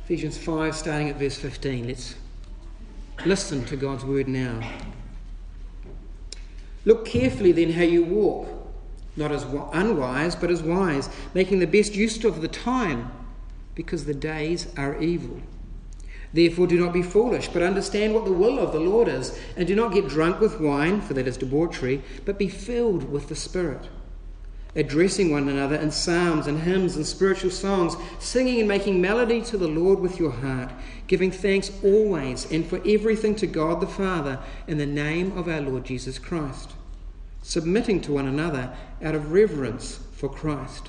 Ephesians 5, starting at verse 15. Let's listen to God's word now. Look carefully then how you walk, not as unwise, but as wise, making the best use of the time, because the days are evil. Therefore do not be foolish, but understand what the will of the Lord is, and do not get drunk with wine, for that is debauchery, but be filled with the Spirit, addressing one another in psalms and hymns and spiritual songs, singing and making melody to the Lord with your heart, giving thanks always and for everything to God the Father in the name of our Lord Jesus Christ, submitting to one another out of reverence for Christ.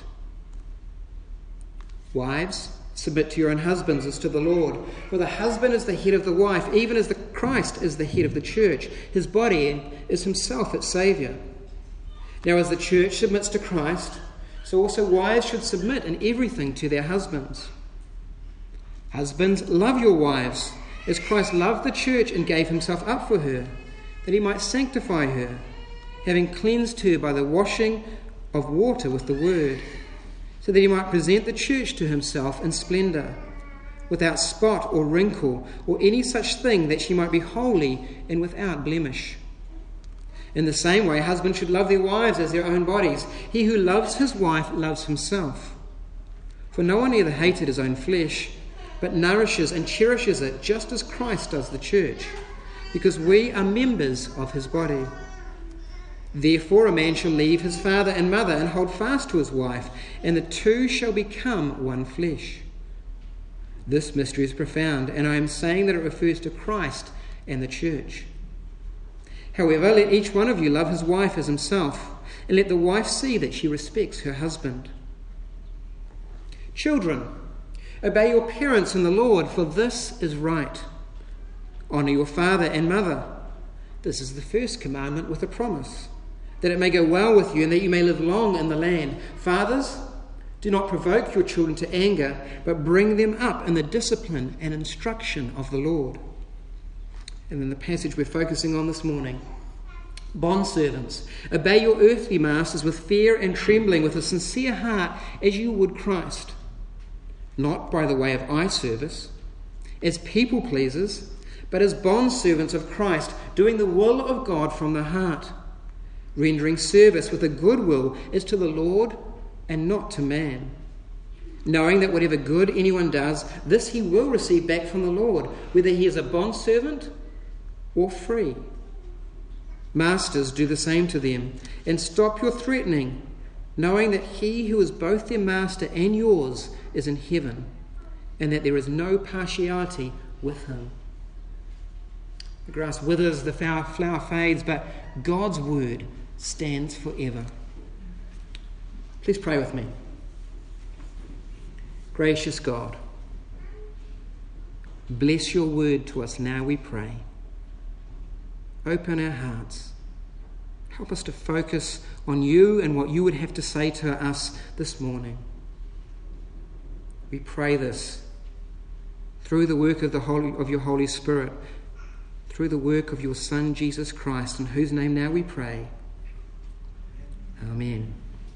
Wives, submit to your own husbands as to the Lord, for the husband is the head of the wife, even as the Christ is the head of the church, his body, and is himself its Saviour. Now as the church submits to Christ, so also wives should submit in everything to their husbands. Husbands, love your wives, as Christ loved the church and gave himself up for her, that he might sanctify her, having cleansed her by the washing of water with the word, so that he might present the church to himself in splendour, without spot or wrinkle or any such thing, that she might be holy and without blemish. In the same way, husbands should love their wives as their own bodies. He who loves his wife loves himself. For no one ever hated his own flesh, but nourishes and cherishes it, just as Christ does the church, because we are members of his body. Therefore a man shall leave his father and mother and hold fast to his wife, and the two shall become one flesh. This mystery is profound, and I am saying that it refers to Christ and the church. However, let each one of you love his wife as himself, and let the wife see that she respects her husband. Children, obey your parents in the Lord, for this is right. Honour your father and mother. This is the first commandment with a promise, that it may go well with you and that you may live long in the land. Fathers, do not provoke your children to anger, but bring them up in the discipline and instruction of the Lord. And then the passage we're focusing on this morning. Bondservants, obey your earthly masters with fear and trembling, with a sincere heart, as you would Christ, not by the way of eye service, as people pleasers, but as bondservants of Christ, doing the will of God from the heart, rendering service with a good will as to the Lord and not to man, knowing that whatever good anyone does, this he will receive back from the Lord, whether he is a bondservant or free. Masters, do the same to them, and stop your threatening, knowing that he who is both their master and yours is in heaven, and that there is no partiality with him. The grass withers, the flower fades, but God's word stands forever. Please pray with me. Gracious God, bless your word to us now, we pray. Open our hearts. Help us to focus on you and what you would have to say to us this morning. We pray this through the work of your Holy Spirit, through the work of your Son, Jesus Christ, in whose name now we pray. Amen.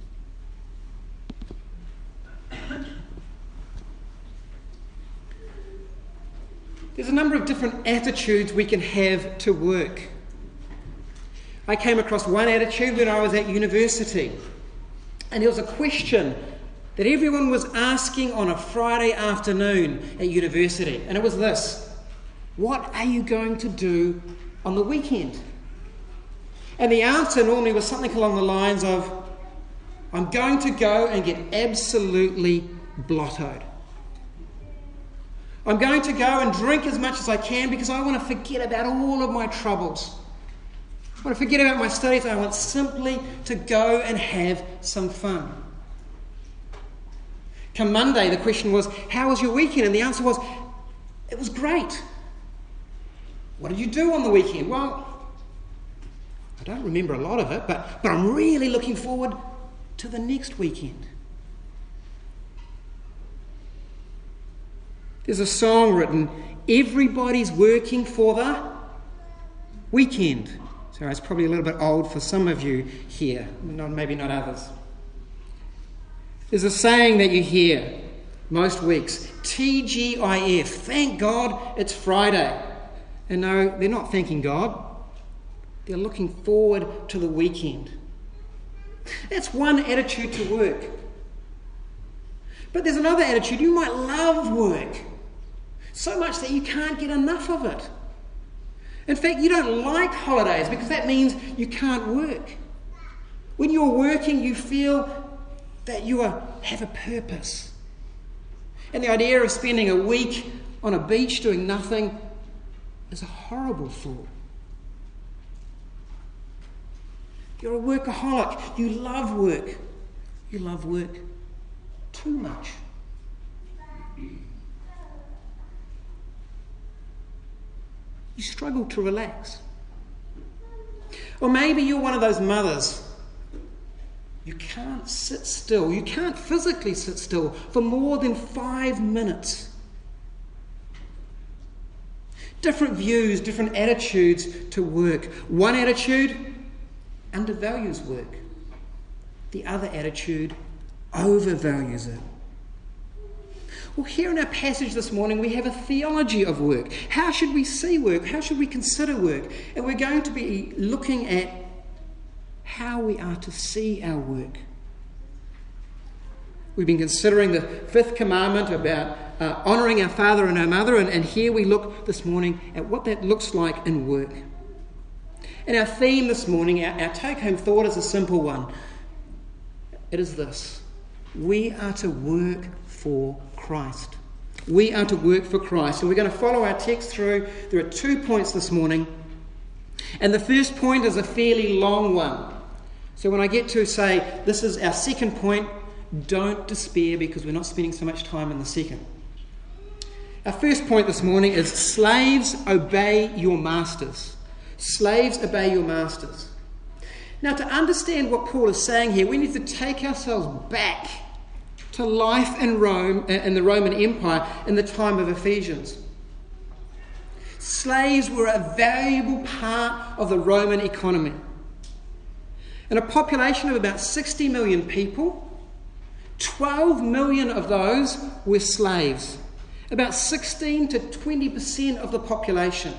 There's a number of different attitudes we can have to work. I came across one attitude when I was at university, and there was a question that everyone was asking on a Friday afternoon at university, and it was this: what are you going to do on the weekend? And the answer normally was something along the lines of, I'm going to go and get absolutely blottoed. I'm going to go and drink as much as I can because I want to forget about all of my troubles. I want to forget about my studies. I want simply to go and have some fun. Come Monday, the question was, how was your weekend? And the answer was, it was great. What did you do on the weekend? Well, I don't remember a lot of it, but I'm really looking forward to the next weekend. There's a song written, everybody's working for the weekend. So it's probably a little bit old for some of you here, maybe not others. There's a saying that you hear, most weeks. TGIF, thank God it's Friday. And no, they're not thanking God. They're looking forward to the weekend. That's one attitude to work. But there's another attitude. You might love work so much that you can't get enough of it. In fact, you don't like holidays because that means you can't work. When you're working, you feel that you have a purpose. And the idea of spending a week on a beach doing nothing is a horrible thought. You're a workaholic. You love work. You love work too much. You struggle to relax. Or maybe you're one of those mothers. You can't sit still. You can't physically sit still for more than 5 minutes. Different views, different attitudes to work. One attitude undervalues work. The other attitude overvalues it. Well, here in our passage this morning, we have a theology of work. How should we see work? How should we consider work? And we're going to be looking at how we are to see our work. We've been considering the fifth commandment about honouring our father and our mother, and here we look this morning at what that looks like in work. And our theme this morning, our take-home thought is a simple one. It is this: we are to work for Christ. We are to work for Christ. And we're going to follow our text through. There are 2 points this morning. And the first point is a fairly long one. So when I get to say, this is our second point, don't despair because we're not spending so much time in the second. Our first point this morning is slaves, obey your masters. Slaves, obey your masters. Now, to understand what Paul is saying here, we need to take ourselves back to life in Rome, in the Roman Empire, in the time of Ephesians. Slaves were a valuable part of the Roman economy. In a population of about 60 million people, 12 million of those were slaves. About 16 to 20% of the population.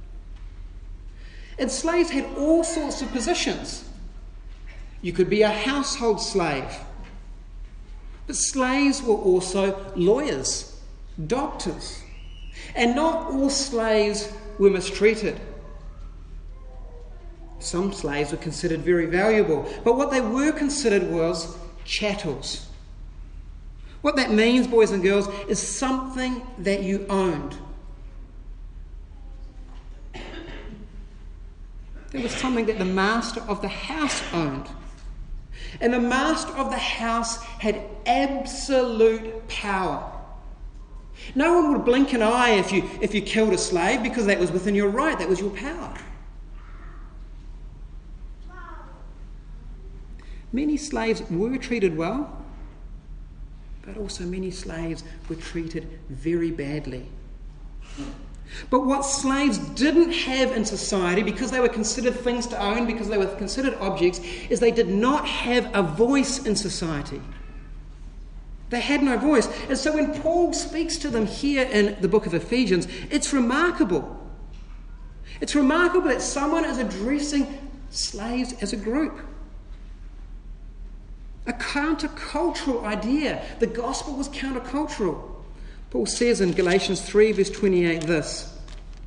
And slaves had all sorts of positions. You could be a household slave. But slaves were also lawyers, doctors. And not all slaves were mistreated. Some slaves were considered very valuable, but what they were considered was chattels. What that means, boys and girls, is something that you owned. It was something that the master of the house owned. And the master of the house had absolute power. No one would blink an eye if you killed a slave because that was within your right, that was your power. Many slaves were treated well, but also many slaves were treated very badly. But what slaves didn't have in society, because they were considered things to own, because they were considered objects, is they did not have a voice in society. They had no voice. And so when Paul speaks to them here in the book of Ephesians, it's remarkable. It's remarkable that someone is addressing slaves as a group. A countercultural idea. The gospel was countercultural. Paul says in Galatians 3 verse 28 this: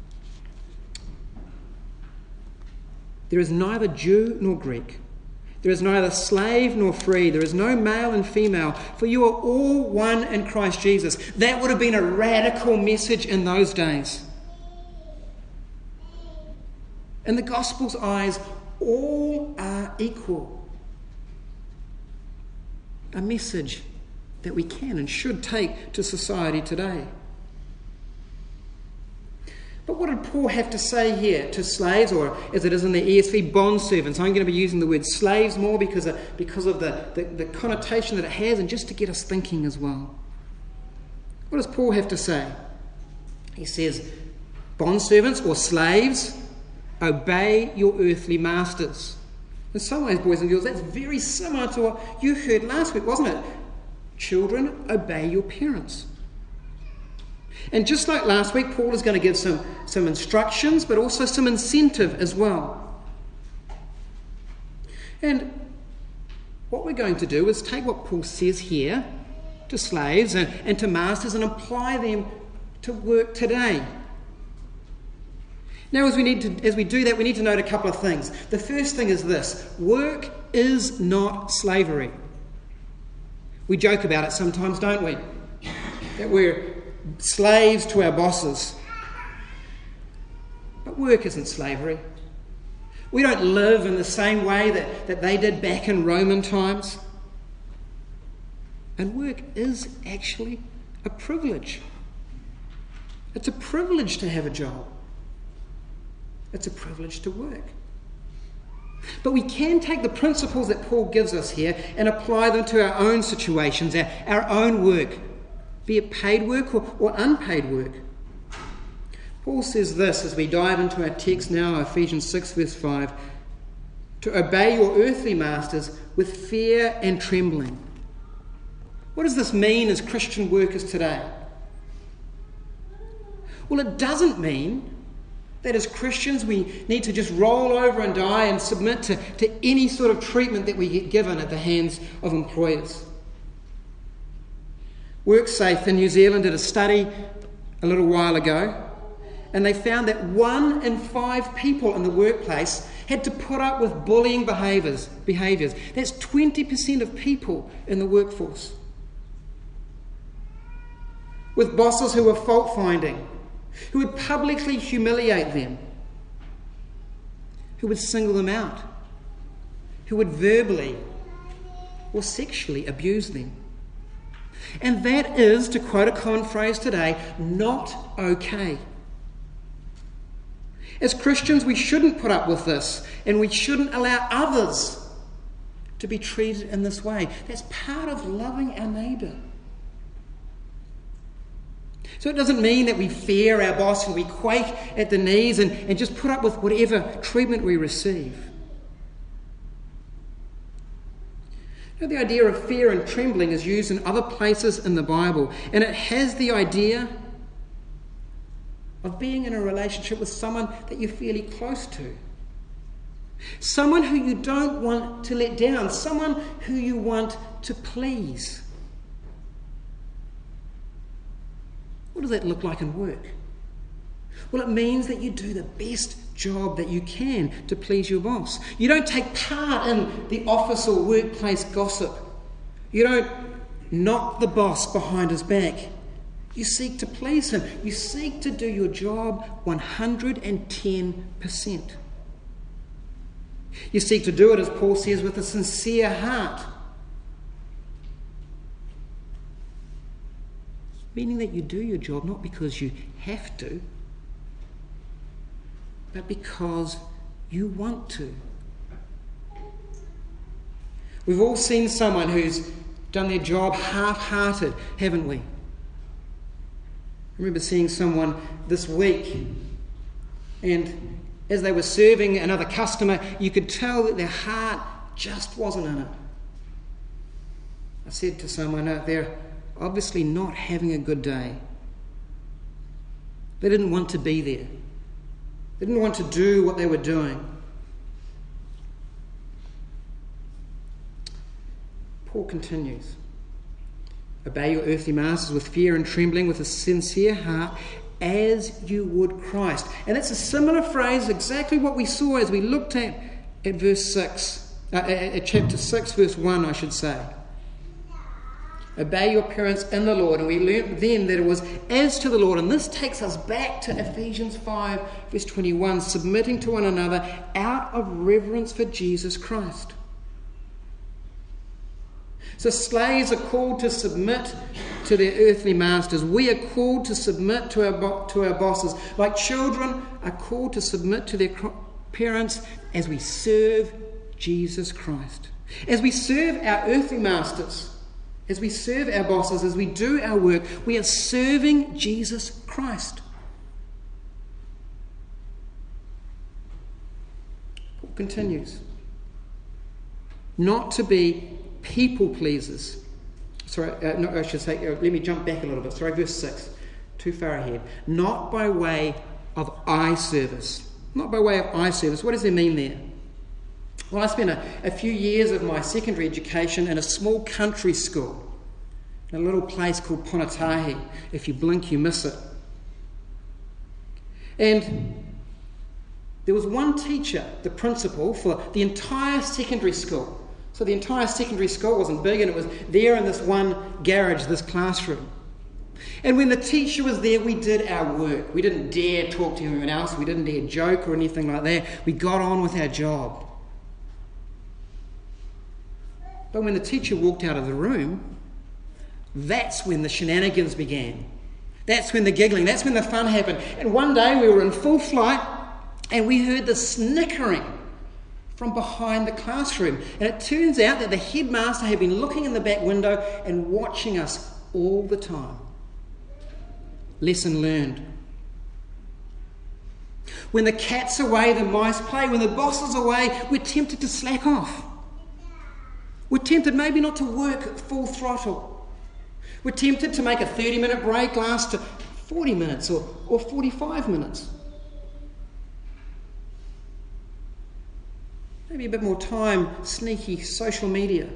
there is neither Jew nor Greek. There is neither slave nor free. There is no male and female, for you are all one in Christ Jesus. That would have been a radical message in those days. In the gospel's eyes, all are equal. A message that we can and should take to society today. But what did Paul have to say here to slaves, or as it is in the ESV, bondservants? I'm going to be using the word slaves more because of the connotation that it has, and just to get us thinking as well. What does Paul have to say? He says, bondservants or slaves, obey your earthly masters. In some ways, boys and girls, that's very similar to what you heard last week, wasn't it? Children, obey your parents. And just like last week, Paul is going to give some instructions, but also some incentive as well. And what we're going to do is take what Paul says here to slaves and to masters and apply them to work today. Now, as we do that, we need to note a couple of things. The first thing is this: work is not slavery. We joke about it sometimes, don't we? That we're slaves to our bosses. But work isn't slavery. We don't live in the same way that they did back in Roman times. And work is actually a privilege. It's a privilege to have a job. It's a privilege to work. But we can take the principles that Paul gives us here and apply them to our own situations, our own work, be it paid work or unpaid work. Paul says this as we dive into our text now, Ephesians 6 verse 5, to obey your earthly masters with fear and trembling. What does this mean as Christian workers today? Well, it doesn't mean that as Christians we need to just roll over and die and submit to any sort of treatment that we get given at the hands of employers. WorkSafe in New Zealand did a study a little while ago, and they found that 1 in 5 people in the workplace had to put up with bullying behaviours. That's 20% of people in the workforce. With bosses who were fault-finding, who would publicly humiliate them, who would single them out, who would verbally or sexually abuse them. And that is, to quote a common phrase today, not okay. As Christians, we shouldn't put up with this, and we shouldn't allow others to be treated in this way. That's part of loving our neighbour. So it doesn't mean that we fear our boss and we quake at the knees and just put up with whatever treatment we receive. Now, the idea of fear and trembling is used in other places in the Bible, and it has the idea of being in a relationship with someone that you're fairly close to. Someone who you don't want to let down, someone who you want to please. What does that look like in work? Well, it means that you do the best job that you can to please your boss. You don't take part in the office or workplace gossip. You don't knock the boss behind his back. You seek to please him. You seek to do your job 110%. You seek to do it, as Paul says, with a sincere heart. Meaning that you do your job not because you have to, but because you want to. We've all seen someone who's done their job half-hearted, haven't we? I remember seeing someone this week, and as they were serving another customer, you could tell that their heart just wasn't in it. I said to someone, they're obviously not having a good day. They didn't want to be there. They didn't want to do what they were doing. Paul continues. Obey your earthly masters with fear and trembling, with a sincere heart, as you would Christ. And it's a similar phrase, exactly what we saw as we looked at verse 6, at chapter 6, verse 1, I should say. Obey your parents in the Lord. And we learnt then that it was as to the Lord. And this takes us back to Ephesians 5, verse 21, submitting to one another out of reverence for Jesus Christ. So slaves are called to submit to their earthly masters. We are called to submit to our bosses. Like children are called to submit to their parents as we serve Jesus Christ. As we serve our earthly masters, as we serve our bosses, as we do our work, we are serving Jesus Christ. Paul continues. Not to be people pleasers, let me jump back a little bit. Verse 6, too far ahead. Not by way of eye service. Not by way of eye service. What does it mean there? Well, I spent a few years of my secondary education in a small country school, in a little place called Ponatahi. If you blink, you miss it. And there was one teacher, the principal, for the entire secondary school. So the entire secondary school wasn't big, and it was there in this one garage, this classroom. And when the teacher was there, we did our work. We didn't dare talk to anyone else. We didn't dare joke or anything like that. We got on with our job. But when the teacher walked out of the room, that's when the shenanigans began. That's when the giggling, that's when the fun happened. And one day we were in full flight and we heard the snickering from behind the classroom. And it turns out that the headmaster had been looking in the back window and watching us all the time. Lesson learned. When the cat's away, the mice play. When the boss is away, we're tempted to slack off. We're tempted maybe not to work at full throttle. We're tempted to make a 30-minute break last to 40 minutes or 45 minutes. Maybe a bit more time, sneaky social media.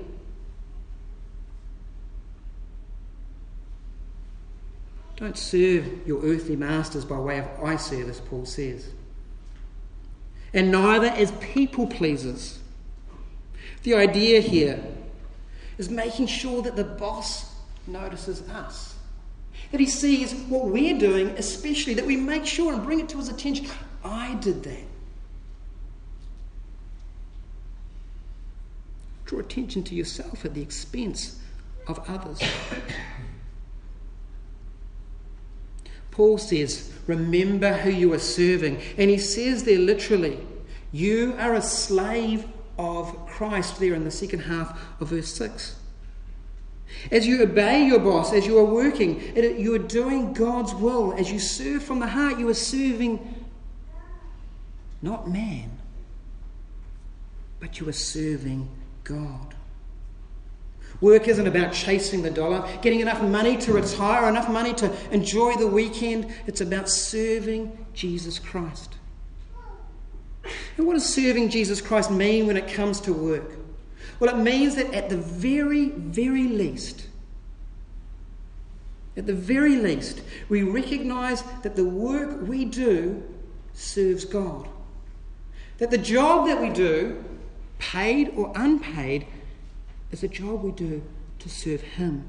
Don't serve your earthly masters by way of eye service, Paul says. And neither as people pleasers. The idea here is making sure that the boss notices us. That he sees what we're doing, especially that we make sure and bring it to his attention. I did that. Draw attention to yourself at the expense of others. Paul says, remember who you are serving. And he says there literally, you are a slave of Christ, there in the second half of verse 6. As you obey your boss, as you are working, you are doing God's will. As you serve from the heart, you are serving not man, but you are serving God. Work isn't about chasing the dollar, getting enough money to retire, enough money to enjoy the weekend. It's about serving Jesus Christ. And what does serving Jesus Christ mean when it comes to work? Well, it means that at the very, very least, we recognise that the work we do serves God. That the job that we do, paid or unpaid, is a job we do to serve Him.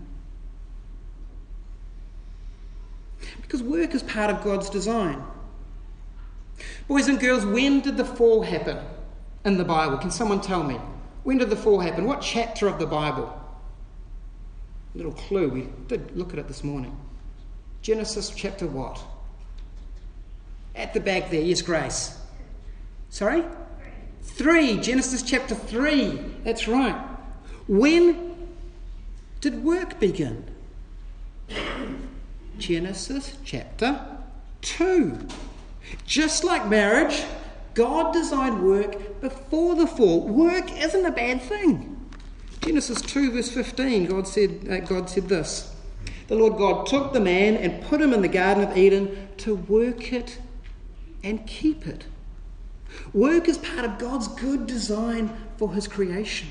Because work is part of God's design. Boys and girls, when did the fall happen in the Bible? Can someone tell me? When did the fall happen? What chapter of the Bible? A little clue. We did look at it this morning. Genesis chapter what? At the back there. Yes, Grace. Sorry? 3. Genesis chapter 3. That's right. When did work begin? Genesis chapter 2. Just like marriage, God designed work before the fall. Work isn't a bad thing. Genesis 2 verse 15, God said this. The Lord God took the man and put him in the Garden of Eden to work it and keep it. Work is part of God's good design for His creation.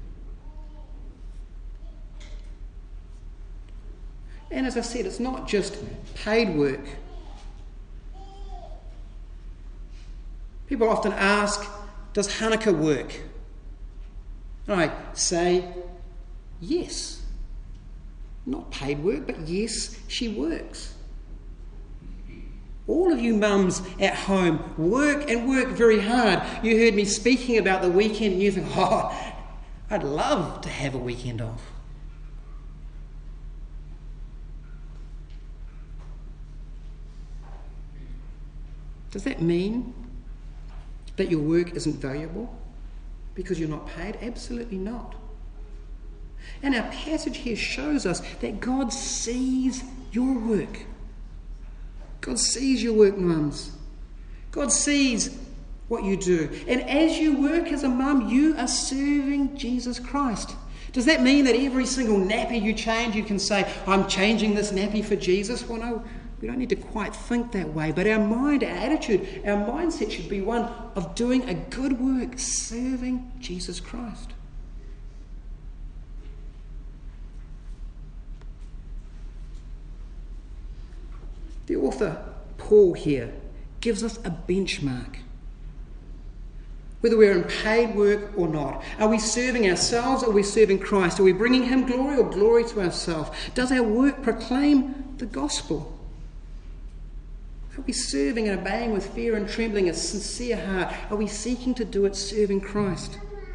And as I said, it's not just paid work. People often ask, does Hanukkah work? And I say, yes. Not paid work, but yes, she works. All of you mums at home work and work very hard. You heard me speaking about the weekend and you think, I'd love to have a weekend off. Does that mean that your work isn't valuable because you're not paid? Absolutely not. And our passage here shows us that God sees your work. God sees your work, mums. God sees what you do. And as you work as a mum, you are serving Jesus Christ. Does that mean that every single nappy you change, you can say, I'm changing this nappy for Jesus? Well, no, we don't need to quite think that way. But our mind, our attitude, our mindset should be one of doing a good work, serving Jesus Christ. The author, Paul, here gives us a benchmark. Whether we're in paid work or not, are we serving ourselves or are we serving Christ? Are we bringing him glory or glory to ourselves? Does our work proclaim the gospel? Are we serving and obeying with fear and trembling, a sincere heart? Are we seeking to do it serving Christ?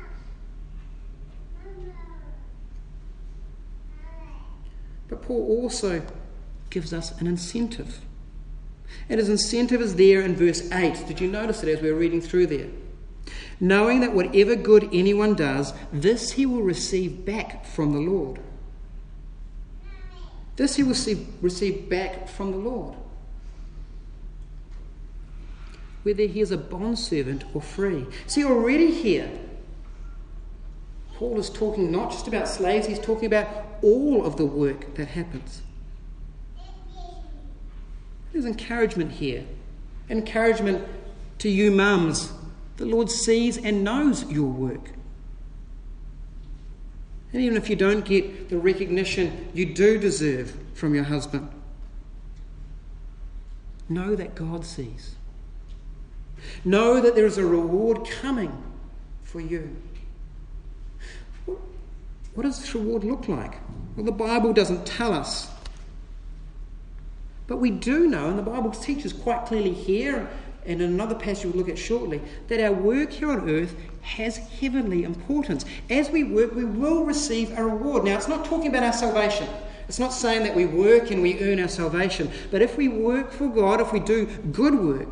But Paul also gives us an incentive. And his incentive is there in verse 8. Did you notice it as we were reading through there? Knowing that whatever good anyone does, this he will receive back from the Lord. This he will receive back from the Lord. Whether he is a bondservant or free. See, already here, Paul is talking not just about slaves, he's talking about all of the work that happens. There's encouragement here. Encouragement to you mums. The Lord sees and knows your work. And even if you don't get the recognition you do deserve from your husband, know that God sees. Know that there is a reward coming for you. What does this reward look like? Well, the Bible doesn't tell us. But we do know, and the Bible teaches quite clearly here, and in another passage we'll look at shortly, that our work here on earth has heavenly importance. As we work, we will receive a reward. Now, it's not talking about our salvation. It's not saying that we work and we earn our salvation. But if we work for God, if we do good work,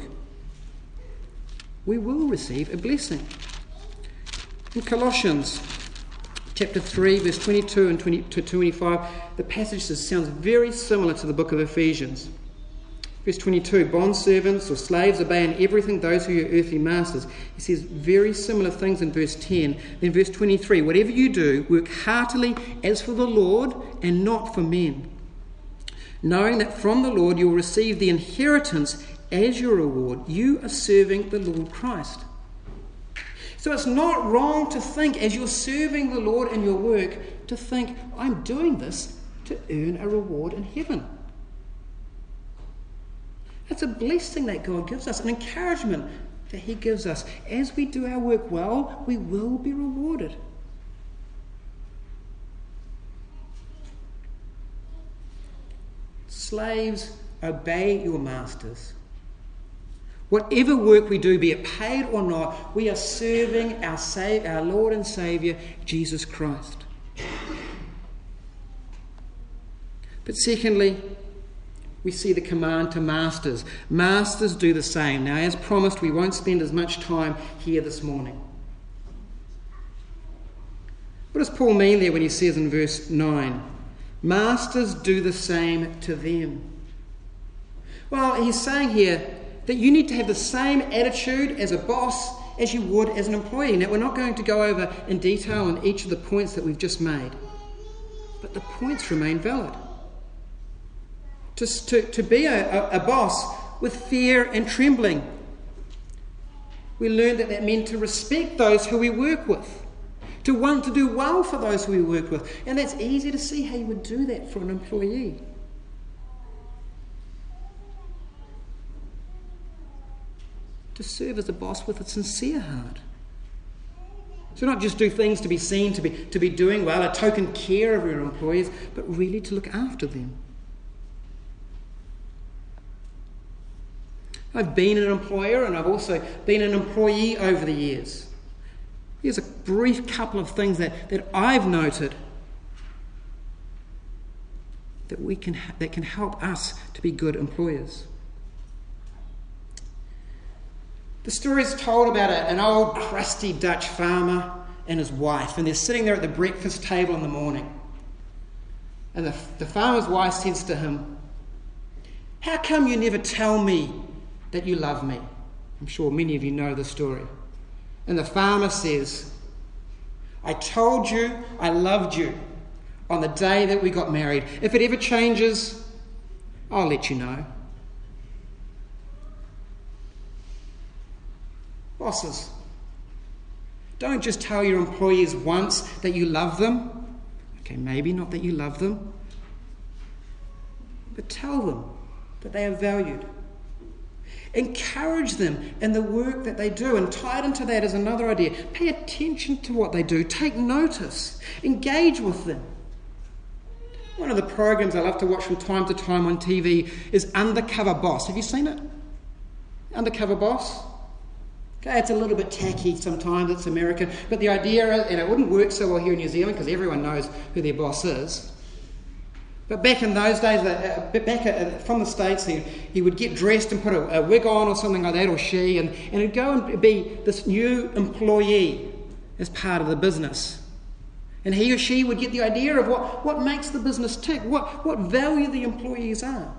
we will receive a blessing. In Colossians chapter 3, verse 22 and 25, the passage sounds very similar to the book of Ephesians. Verse 22, bondservants or slaves, obey in everything those who are your earthly masters. He says very similar things in verse 10. Then verse 23, whatever you do, work heartily as for the Lord and not for men, knowing that from the Lord you will receive the inheritance as your reward. You are serving the Lord Christ. So it's not wrong to think, as you're serving the Lord in your work, to think, I'm doing this to earn a reward in heaven. It's a blessing that God gives us, an encouragement that he gives us. As we do our work well, we will be rewarded. Slaves, obey your masters. Whatever work we do, be it paid or not, we are serving our Lord and Saviour, Jesus Christ. But secondly, we see the command to masters. Masters, do the same. Now, as promised, we won't spend as much time here this morning. What does Paul mean there when he says in verse 9, masters, do the same to them? Well, he's saying here that you need to have the same attitude as a boss as you would as an employee. Now, we're not going to go over in detail on each of the points that we've just made, but the points remain valid. To be a boss with fear and trembling. We learned that meant to respect those who we work with, to want to do well for those who we work with. And that's easy to see how you would do that for an employee. To serve as a boss with a sincere heart. So not just do things to be seen, to be doing well, a token care of your employees, but really to look after them. I've been an employer and I've also been an employee over the years. Here's a brief couple of things that I've noted that can help us to be good employers. The story is told about an old crusty Dutch farmer and his wife, and they're sitting there at the breakfast table in the morning. And the farmer's wife says to him, "How come you never tell me that you love me?" I'm sure many of you know the story. And the farmer says, I told you I loved you on the day that we got married. If it ever changes, I'll let you know. Bosses, don't just tell your employees once that you love them. Okay, maybe not that you love them, but tell them that they are valued. Encourage them in the work that they do, and tied into that is another idea. Pay attention to what they do. Take notice. Engage with them. One of the programs I love to watch from time to time on TV is Undercover Boss. Have you seen it? Undercover Boss? Okay, it's a little bit tacky sometimes, it's American, but the idea is, and it wouldn't work so well here in New Zealand because everyone knows who their boss is. But back in those days, from the States, he would get dressed and put a wig on or something like that, or she, and he'd go and be this new employee as part of the business. And he or she would get the idea of what makes the business tick, what value the employees are.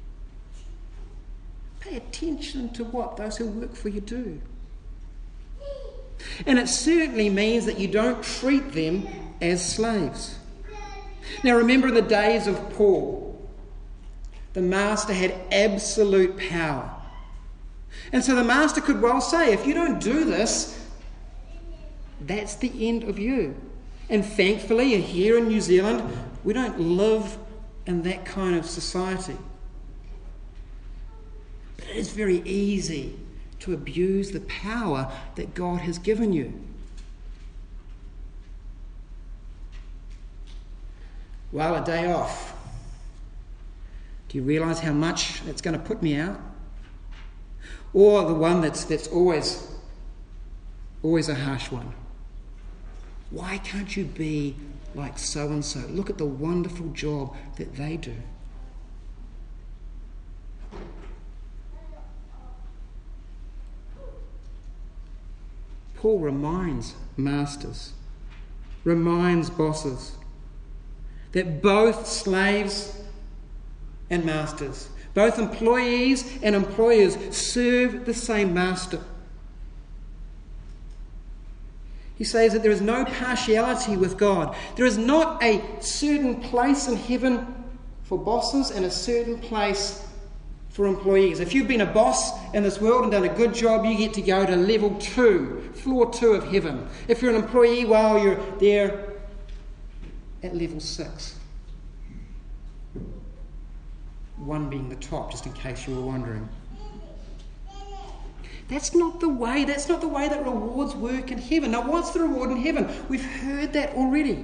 Pay attention to what those who work for you do. And it certainly means that you don't treat them as slaves. Now remember the days of Paul. The master had absolute power. And so the master could well say, if you don't do this, that's the end of you. And thankfully, here in New Zealand, we don't live in that kind of society. But it is very easy to abuse the power that God has given you. Well, a day off. Do you realise how much it's going to put me out? Or the one that's always a harsh one. Why can't you be like so-and-so? Look at the wonderful job that they do. Paul reminds masters, reminds bosses, that both slaves and masters, both employees and employers serve the same master. He says that there is no partiality with God. There is not a certain place in heaven for bosses and a certain place for employees. If you've been a boss in this world and done a good job, you get to go to level 2, floor 2 of heaven. If you're an employee, well, you're there at level 6. 1 being the top, just in case you were wondering. That's not the way that rewards work in heaven. Now, what's the reward in heaven? We've heard that already.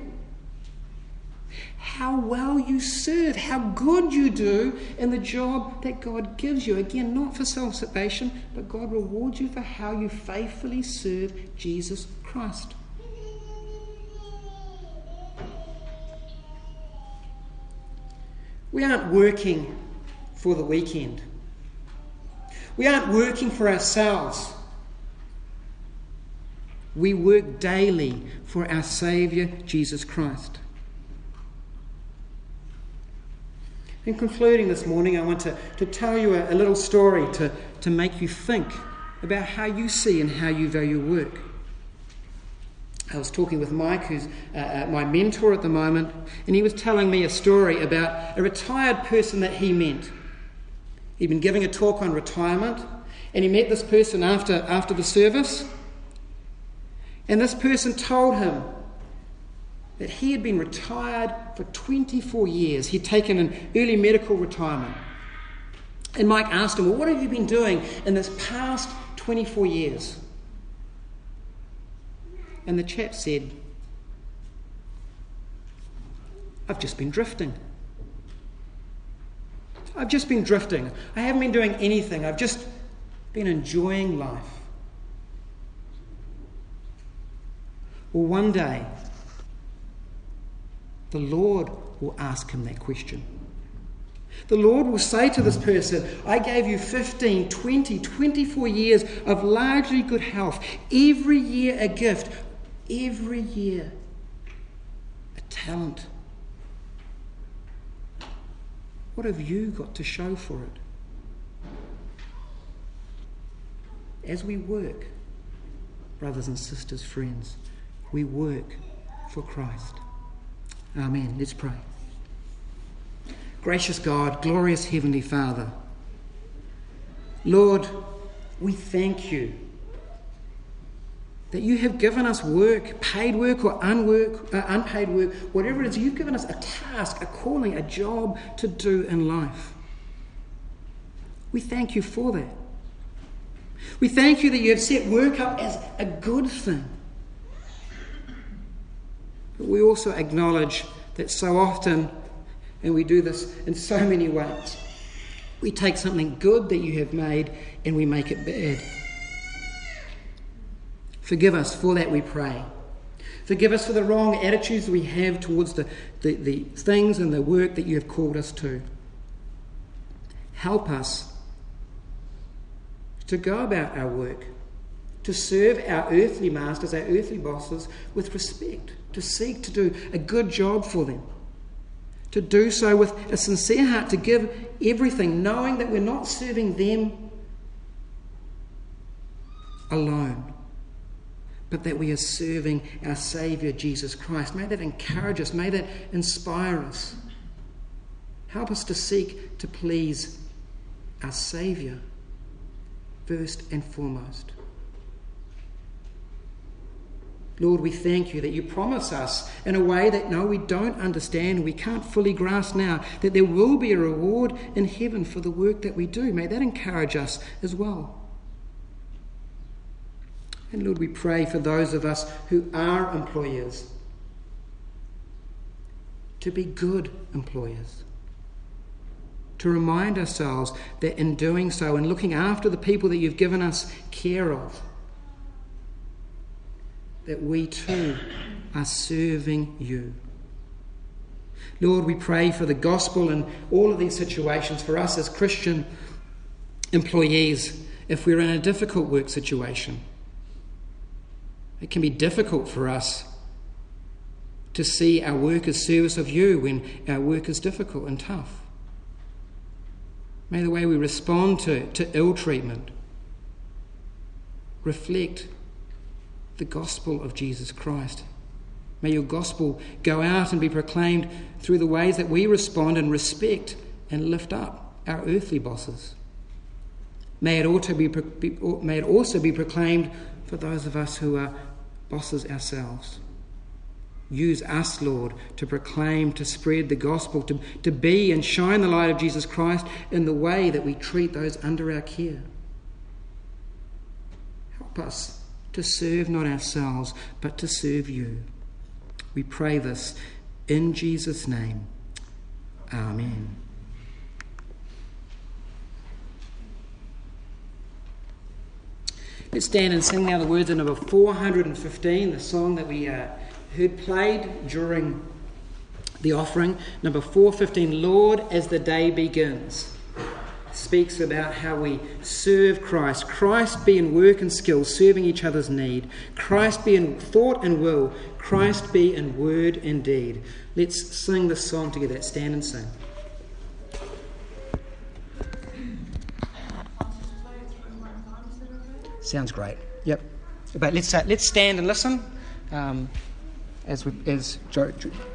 How well you serve, how good you do in the job that God gives you. Again, not for self-salvation, but God rewards you for how you faithfully serve Jesus Christ. We aren't working for the weekend. We aren't working for ourselves. We work daily for our Saviour, Jesus Christ. In concluding this morning, I want to tell you a little story to make you think about how you see and how you value work. I was talking with Mike, who's my mentor at the moment, and he was telling me a story about a retired person that he met. He'd been giving a talk on retirement, and he met this person after the service, and this person told him that he had been retired for 24 years. He'd taken an early medical retirement. And Mike asked him, well, what have you been doing in this past 24 years? And the chap said, I've just been drifting. I've just been drifting. I haven't been doing anything. I've just been enjoying life. Well, one day, the Lord will ask him that question. The Lord will say to this person, I gave you 15, 20, 24 years of largely good health. Every year a gift. Every year a talent. What have you got to show for it? As we work, brothers and sisters, friends, we work for Christ. Amen. Let's pray. Gracious God, glorious Heavenly Father, Lord, we thank you that you have given us work, paid work or unpaid work, whatever it is, you've given us a task, a calling, a job to do in life. We thank you for that. We thank you that you have set work up as a good thing. But we also acknowledge that so often, and we do this in so many ways, we take something good that you have made and we make it bad. Forgive us for that, we pray. Forgive us for the wrong attitudes we have towards the things and the work that you have called us to. Help us to go about our work, to serve our earthly masters, our earthly bosses with respect, to seek to do a good job for them, to do so with a sincere heart, to give everything, knowing that we're not serving them alone, but that we are serving our Saviour, Jesus Christ. May that encourage us. May that inspire us. Help us to seek to please our Saviour first and foremost. Lord, we thank you that you promise us in a way that, no, we don't understand, we can't fully grasp now, that there will be a reward in heaven for the work that we do. May that encourage us as well. And Lord, we pray for those of us who are employers to be good employers, to remind ourselves that in doing so and looking after the people that you've given us care of, that we too are serving you. Lord, we pray for the gospel in all of these situations, for us as Christian employees, if we're in a difficult work situation. It can be difficult for us to see our work as service of you when our work is difficult and tough. May the way we respond to ill treatment reflect the gospel of Jesus Christ. May your gospel go out and be proclaimed through the ways that we respond and respect and lift up our earthly bosses. May it also be proclaimed for those of us who are bosses ourselves. Use us, Lord, to proclaim, to spread the gospel, to be and shine the light of Jesus Christ in the way that we treat those under our care. Help us to serve not ourselves, but to serve you. We pray this in Jesus' name. Amen. Let's stand and sing now the words of number 415, the song that we heard played during the offering. Number 415, Lord, as the day begins, speaks about how we serve Christ. Christ be in work and skill, serving each other's need. Christ be in thought and will. Christ be in word and deed. Let's sing this song together. Stand and sing. Sounds great. Yep. But let's stand and listen as Joe